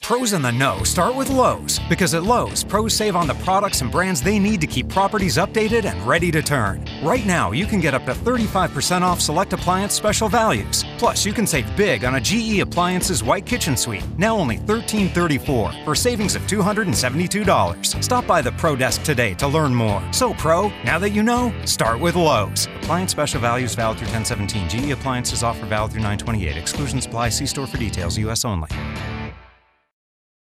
Pros in the know start with Lowe's, because at Lowe's, pros save on the products and brands they need to keep properties updated and ready to turn. Right now, you can get up to 35% off select appliance special values. Plus, you can save big on a GE Appliances White Kitchen Suite, now only $1334 for savings of $272. Stop by the Pro Desk today to learn more. So, Pro, now that you know, start with Lowe's. Appliance special values valid through 10/17. GE Appliances offer valid through 9/28. Exclusions apply. See store for details. U.S. only.